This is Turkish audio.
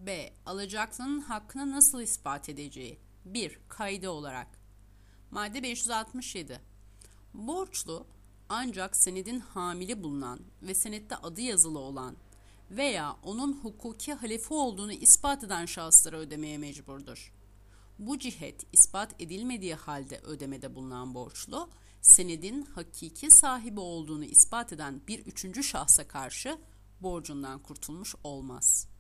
B. Alacaklının hakkını nasıl ispat edeceği? 1. Kaide olarak. Madde 567. Borçlu ancak senedin hamili bulunan ve senette adı yazılı olan veya onun hukuki halefi olduğunu ispat eden şahıslara ödemeye mecburdur. Bu cihet ispat edilmediği halde ödemede bulunan borçlu, senedin hakiki sahibi olduğunu ispat eden bir üçüncü şahsa karşı borcundan kurtulmuş olmaz.